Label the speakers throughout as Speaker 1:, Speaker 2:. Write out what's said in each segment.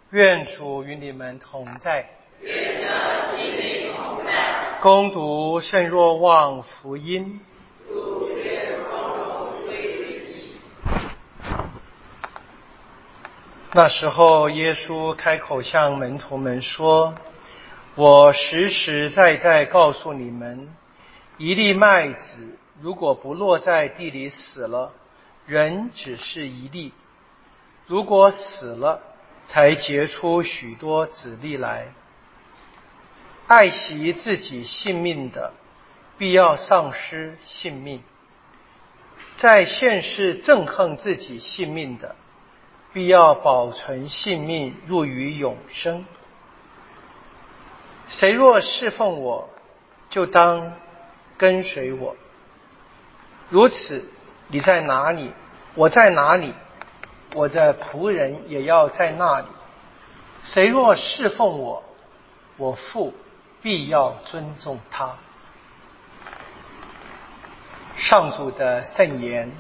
Speaker 1: 愿主与你们同在。
Speaker 2: 愿这心灵同在。
Speaker 1: 恭读圣若望福音。
Speaker 2: 主愿光荣归于你。
Speaker 1: 那时候，耶稣开口向门徒们说：“我实实在在告诉你们，一粒麦子如果不落在地里死了，仍只是一粒；如果死了，才结出许多子粒来。爱惜自己性命的，必要丧失性命；在现世憎恨自己性命的，必要保存性命入于永生。谁若侍奉我，就当跟随我。如此，你在哪里，我在哪里，我的仆人也要在那里。谁若侍奉我，我父必要尊重他。”上主的圣言。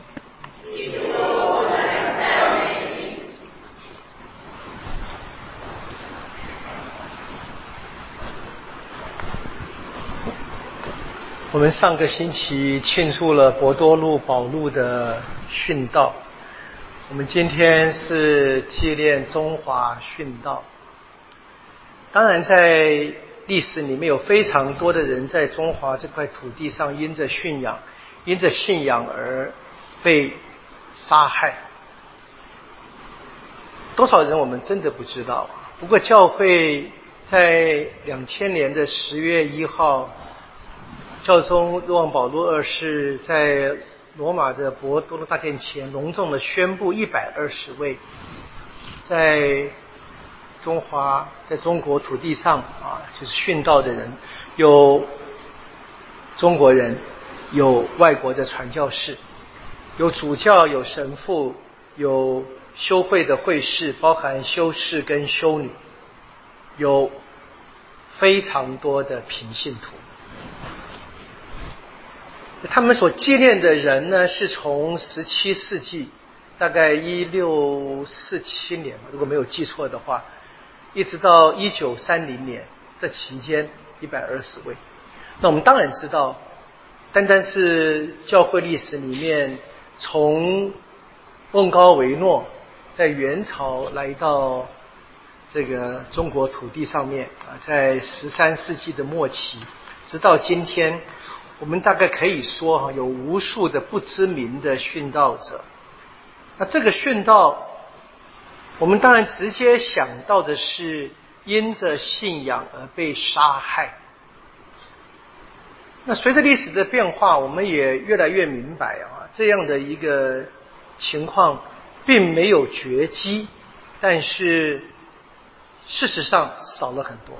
Speaker 1: 我们上个星期庆祝了伯多禄保禄的殉道，我们今天是纪念中华殉道。当然在历史里面有非常多的人在中华这块土地上因着信仰而被杀害，多少人我们真的不知道。不过教会在2000年的10月1号，教宗若望保禄二世在罗马的伯多禄大殿前隆重地宣布120位在中国土地上就是殉道的人，有中国人，有外国的传教士，有主教，有神父，有修会的会士，包含修士跟修女，有非常多的平信徒。他们所纪念的人呢，是从17世纪大概1647年，如果没有记错的话，一直到1930年，这期间120位。那我们当然知道，单单是教会历史里面，从翁高维诺在元朝来到这个中国土地上面在13世纪的末期，直到今天，我们大概可以说有无数的不知名的殉道者。那这个殉道，我们当然直接想到的是因着信仰而被杀害。那随着历史的变化，我们也越来越明白这样的一个情况并没有绝迹，但是事实上少了很多。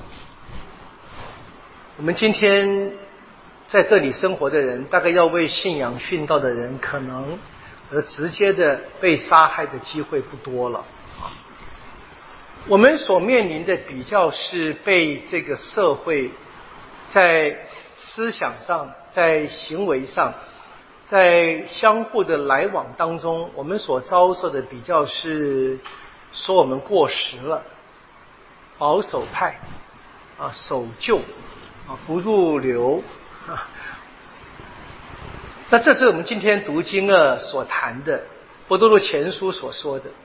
Speaker 1: 我们今天在这里生活的人，大概要为信仰殉道的人，可能直接的被杀害的机会不多了。我们所面临的比较是被这个社会在思想上，在行为上，在相互的来往当中，我们所遭受的比较是说我们过时了，保守派守旧不入流那这是我们今天读经所谈的伯多禄前书所说的。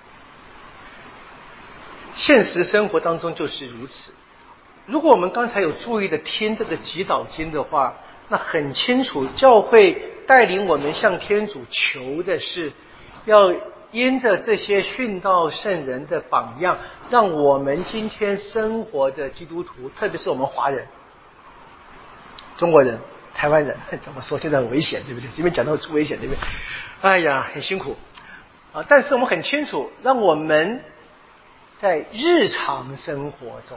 Speaker 1: 现实生活当中就是如此。如果我们刚才有注意的听这个祈祷经的话，那很清楚，教会带领我们向天主求的是，要因着这些殉道圣人的榜样，让我们今天生活的基督徒，特别是我们华人、中国人、台湾人，怎么说现在很危险，对不对？这边讲到危险，对不对？哎呀，很辛苦但是我们很清楚，让我们在日常生活中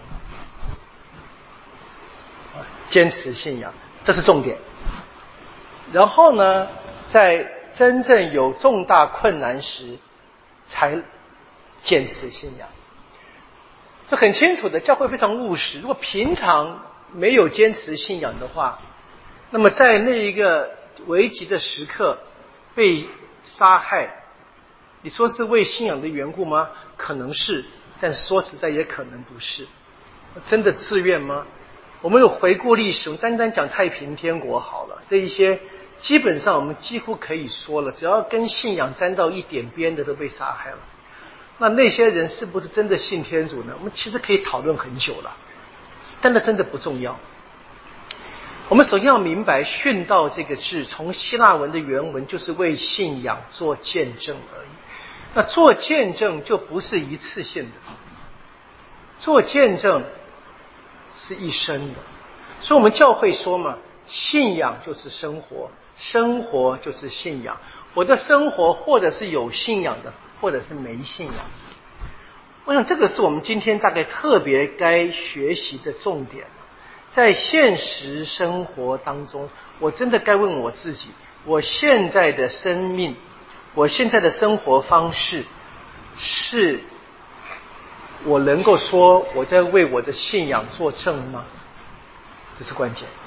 Speaker 1: 坚持信仰，这是重点。然后呢，在真正有重大困难时才坚持信仰。这很清楚的，教会非常务实。如果平常没有坚持信仰的话，那么在那一个危急的时刻被杀害，你说是为信仰的缘故吗？可能是， 但说实在也可能不是。真的自愿吗？我们有回顾历史，我们单单讲太平天国好了，这一些基本上我们几乎可以说了，只要跟信仰沾到一点边的都被杀害了。那些人是不是真的信天主呢？我们其实可以讨论很久了，但那真的不重要。我们首先要明白殉道这个字从希腊文的原文就是为信仰做见证而已。那做见证就不是一次性的，做见证是一生的。所以我们教会说嘛，信仰就是生活，生活就是信仰。我的生活或者是有信仰的，或者是没信仰的。我想这个是我们今天大概特别该学习的重点。在现实生活当中，我真的该问我自己，我现在的生命，我现在的生活方式，是我能够说我在为我的信仰作证吗？这是关键。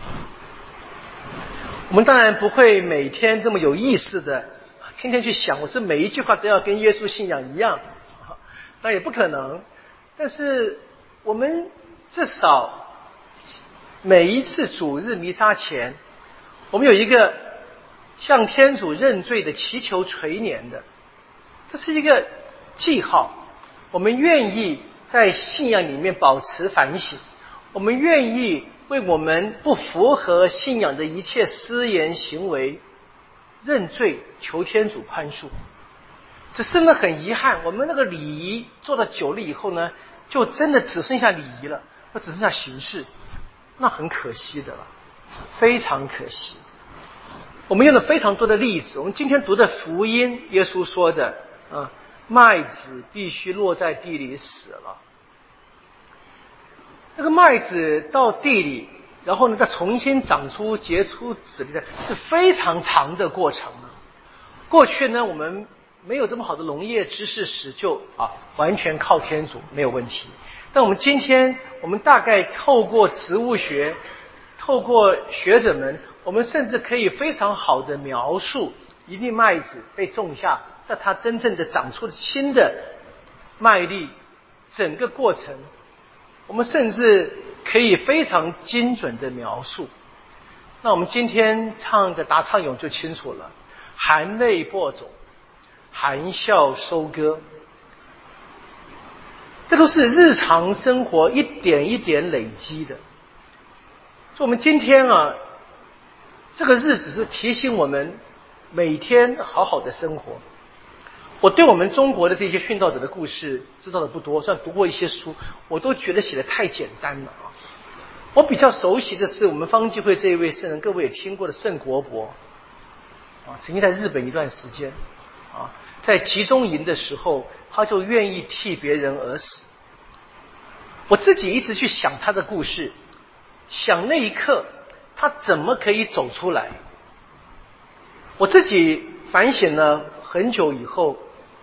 Speaker 1: 我们当然不会每天这么有意识的天天去想我是每一句话都要跟耶稣信仰一样，那也不可能。但是我们至少每一次主日弥撒前，我们有一个向天主认罪的祈求垂怜的，这是一个记号。我们愿意在信仰里面保持反省，我们愿意为我们不符合信仰的一切思言行为认罪，求天主宽恕。只是呢，很遗憾，我们那个礼仪做了久了以后呢，就真的只剩下礼仪了，或只剩下形式，那很可惜的了，非常可惜。我们用了非常多的例子，我们今天读的福音，耶稣说的麦子必须落在地里死了。这个麦子到地里，然后呢再重新长出结出籽的，是非常长的过程了。过去呢，我们没有这么好的农业知识时，就完全靠天主没有问题。但我们今天，我们大概透过植物学，透过学者们，我们甚至可以非常好的描述一粒麦子被种下，那它真正的长出新的麦粒，整个过程，我们甚至可以非常精准的描述。那我们今天唱的答唱咏就清楚了，含泪播种，含笑收割，这都是日常生活一点一点累积的。所以我们今天这个日子是提醒我们每天好好的生活。我对我们中国的这些殉道者的故事知道的不多，虽然读过一些书，我都觉得写得太简单了我比较熟悉的是我们方济会这一位圣人，各位也听过的圣国伯曾经在日本一段时间在集中营的时候，他就愿意替别人而死。我自己一直去想他的故事，想那一刻他怎么可以走出来。我自己反省了很久以后，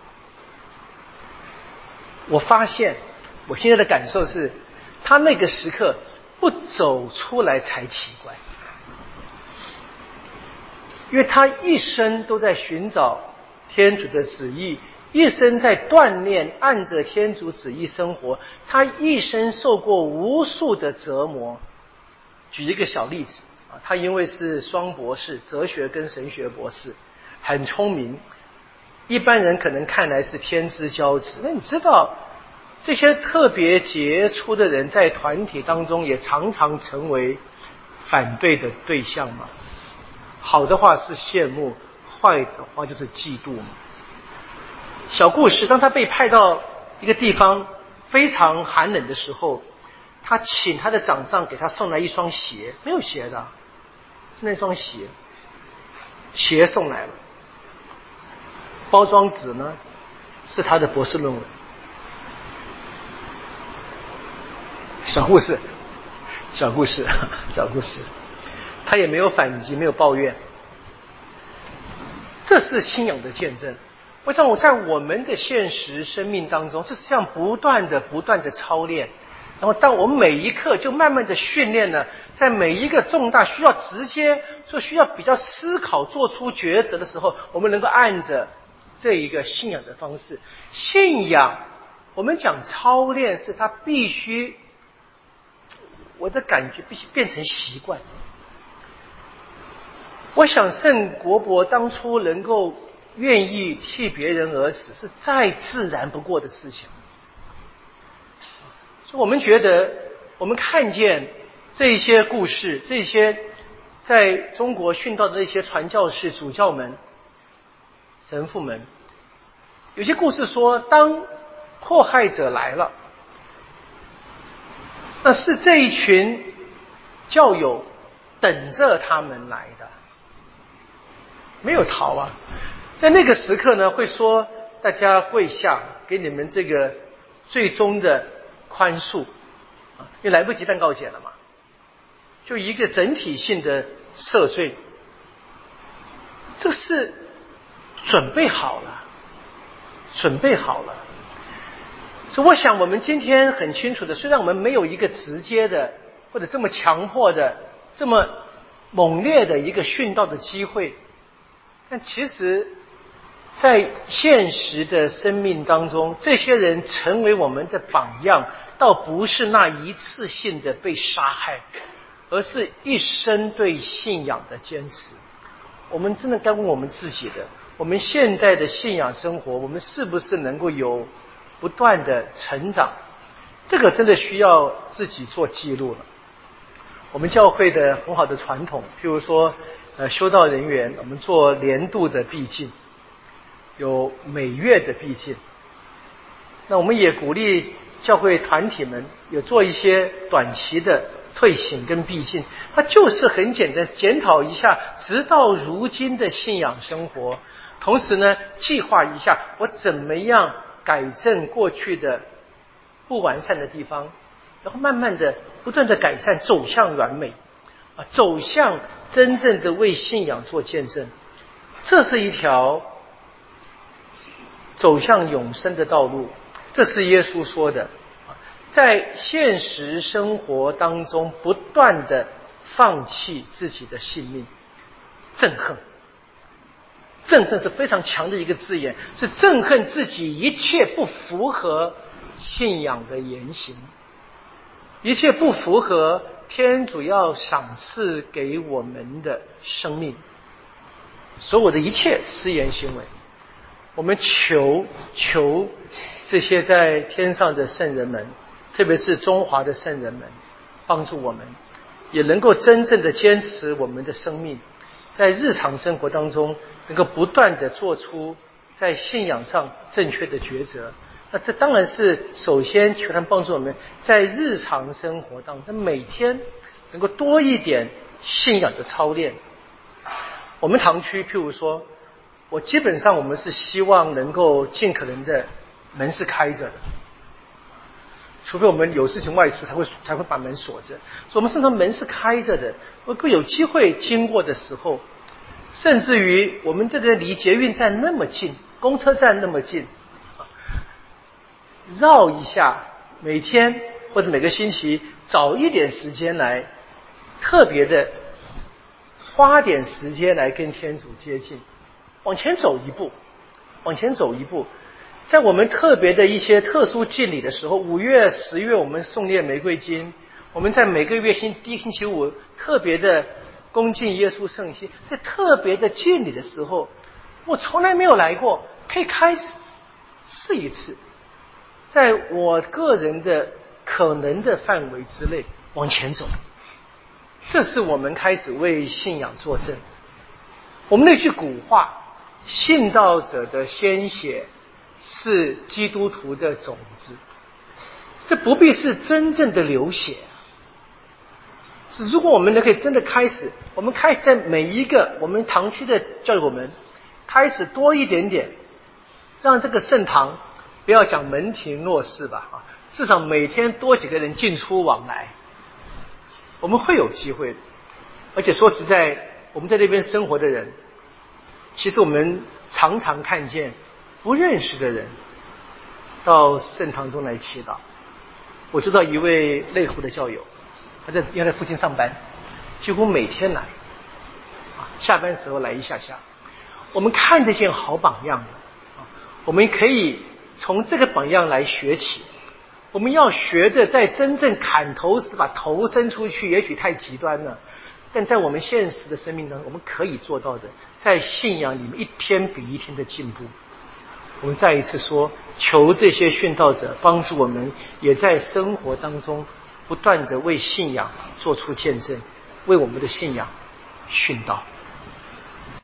Speaker 1: 我发现我现在的感受是，他那个时刻不走出来才奇怪，因为他一生都在寻找天主的旨意，一生在锻炼按着天主旨意生活，他一生受过无数的折磨。举一个小例子他因为是双博士，哲学跟神学博士，很聪明，一般人可能看来是天之骄子。那你知道这些特别杰出的人在团体当中也常常成为反对的对象吗？好的话是羡慕，坏的话就是嫉妒嘛。小故事，当他被派到一个地方非常寒冷的时候，他请他的长上给他送来一双鞋，没有鞋的，是那双鞋，鞋送来了，包装纸呢是他的博士论文。小故事，小故事，小故事，他也没有反击，没有抱怨，这是信仰的见证。我想我在我们的现实生命当中，这是这样不断的操练，然后当我们每一刻就慢慢的训练呢，在每一个重大需要直接就需要比较思考做出抉择的时候，我们能够按着这一个信仰的方式。信仰我们讲操练是他必须，我的感觉必须变成习惯。我想圣国伯当初能够愿意替别人而死，是再自然不过的事情。所以我们觉得，我们看见这些故事，这些在中国殉道的那些传教士、主教们、神父们，有些故事说，当迫害者来了，那是这一群教友等着他们来的，没有逃啊。在那个时刻呢，会说大家跪下，给你们这个最终的宽恕啊，因为来不及办告解了嘛，就一个整体性的赦罪，这是准备好了，准备好了。所以我想我们今天很清楚的，虽然我们没有一个直接的或者这么强迫的这么猛烈的一个殉道的机会，但其实在现实的生命当中，这些人成为我们的榜样，倒不是那一次性的被杀害，而是一生对信仰的坚持。我们真的该问我们自己的，我们现在的信仰生活，我们是不是能够有不断的成长？这个真的需要自己做记录了。我们教会的很好的传统，譬如说修道人员，我们做年度的毕竟，有每月的毕竟。那我们也鼓励教会团体们有做一些短期的退省跟毕竟，它就是很简单，检讨一下直到如今的信仰生活，同时呢计划一下我怎么样改正过去的不完善的地方，然后慢慢的不断的改善，走向完美啊，走向真正的为信仰做见证。这是一条走向永生的道路，这是耶稣说的。在现实生活当中不断的放弃自己的性命，憎恨。憎恨是非常强的一个字眼，是憎恨自己一切不符合信仰的言行，一切不符合天主要赏赐给我们的生命，所有的一切私言行为，我们求这些在天上的圣人们，特别是中华的圣人们，帮助我们也能够真正的坚持我们的生命，在日常生活当中能够不断的做出在信仰上正确的抉择。那这当然是首先求他们帮助我们在日常生活当中每天能够多一点信仰的操练。我们堂区譬如说，我基本上我们是希望能够尽可能的门是开着的，除非我们有事情外出才会把门锁着，所以我们圣堂门是开着的。如果有机会经过的时候，甚至于我们这个离捷运站那么近，公车站那么近，绕一下，每天或者每个星期找一点时间来，特别的花点时间来跟天主接近，往前走一步，往前走一步。在我们特别的一些特殊敬礼的时候，5月、10月我们诵念玫瑰经，我们在每个月第一星期五特别的恭敬耶稣圣心，在特别的敬礼的时候，我从来没有来过，可以开始试一次，在我个人的可能的范围之内往前走。这是我们开始为信仰作证。我们那句古话，信道者的鲜血是基督徒的种子，这不必是真正的流血，是如果我们可以真的开始，我们开始在每一个我们堂区的教友们开始多一点点，让这个圣堂不要讲门庭若市吧，至少每天多几个人进出往来，我们会有机会的。而且说实在，我们在那边生活的人，其实我们常常看见不认识的人到圣堂中来祈祷。我知道一位内湖的教友，他在原来附近上班，几乎每天来，下班时候来一下下。我们看得见好榜样的，我们可以从这个榜样来学起。我们要学的，在真正砍头时把头伸出去，也许太极端了，但在我们现实的生命当中，我们可以做到的，在信仰里面一天比一天的进步。我们再一次说，求这些殉道者帮助我们，也在生活当中不断的为信仰做出见证，为我们的信仰殉道。